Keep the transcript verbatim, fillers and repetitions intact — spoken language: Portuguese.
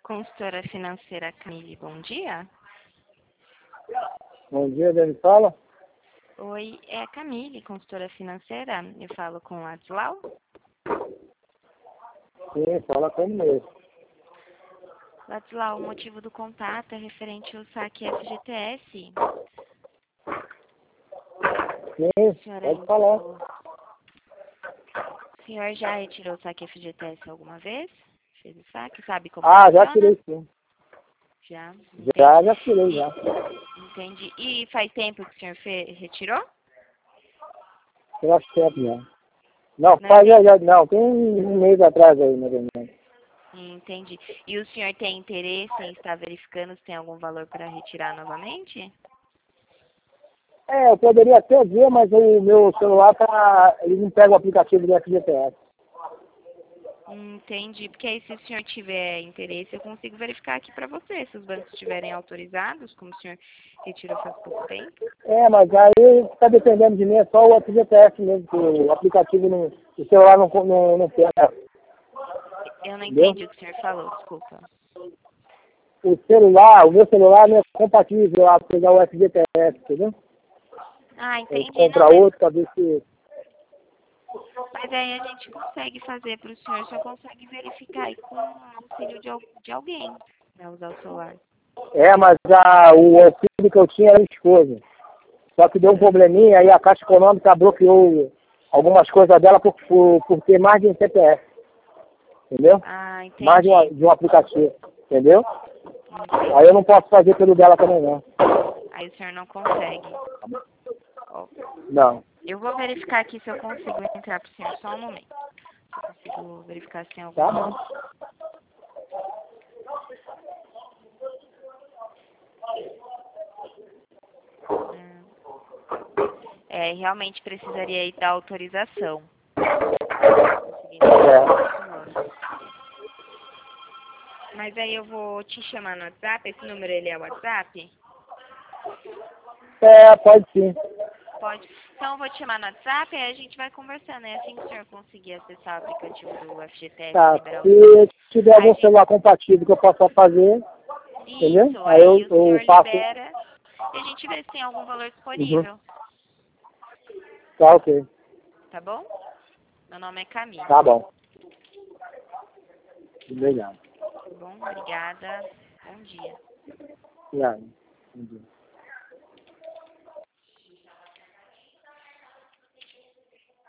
Consultora financeira Camille, bom dia. Bom dia, Dani, fala. Oi, é a Camille, consultora financeira. Eu falo com a Adzlau. Sim, fala como mesmo. Adzlau, o motivo do contato é referente ao saque F G T S. Sim, Senhora, pode falar. O senhor já retirou o saque F G T S alguma vez? Fez o saque? Sabe como Ah, funciona? já tirei sim. Já? Já, já tirei, E, já. entendi. E faz tempo que o senhor fe, retirou? Tem acho tempo já. Não, Não faz já, entendi. já, não, tem um mês atrás aí, mais ou menos. Entendi. E o senhor tem interesse em estar verificando se tem algum valor para retirar novamente? É, eu poderia até ver, mas o meu celular tá. Ele não pega o aplicativo do F G T S. Entendi, porque aí se o senhor tiver interesse, eu consigo verificar aqui para você, se os bancos estiverem autorizados, como o senhor retirou faz pouco tempo. É, mas aí está dependendo de mim, é só o F G T S mesmo, que o aplicativo não. O celular não, não, não pega. Eu não Entendeu? entendi o que o senhor falou, desculpa. O celular, o meu celular não é compatível a pegar o F G T S, entendeu? Ah, Tem que entendi. Não, comprar mas, outro para ver se. mas aí a gente consegue fazer para o senhor, só consegue verificar aí com o auxílio de, al- de alguém para usar o celular. É, mas a, o auxílio que eu tinha era esposa. Só que deu um probleminha, aí a Caixa Econômica bloqueou algumas coisas dela por, por, por ter mais de um C P F. Entendeu? Ah, Mais de, uma, entendi. de um aplicativo. Entendeu? Entendi. Aí eu não posso fazer pelo dela também, não. Aí o senhor não consegue. Ó, Não. eu vou verificar aqui se eu consigo entrar para o senhor, só um momento. Se eu consigo verificar se tem Tá alguma. bom. Hum, É, realmente precisaria aí da autorização. Conseguir É. valor. Mas aí eu vou te chamar no WhatsApp. Esse número ele é o WhatsApp? É, pode sim. Pode. Então eu vou te chamar no WhatsApp e a gente vai conversando. É assim que o senhor conseguir acessar o aplicativo do F G T S e Tá. liberar o Se tiver a algum gente... celular compatível que eu possa fazer, entendeu? Isso, Aí eu, aí o eu senhor faço. libera e a gente vê se tem algum valor Uhum. disponível. Tá ok. Tá bom? Meu nome é Camille. Tá bom. Obrigado. Tá bom? Obrigada. Bom dia. Obrigado. Bom dia.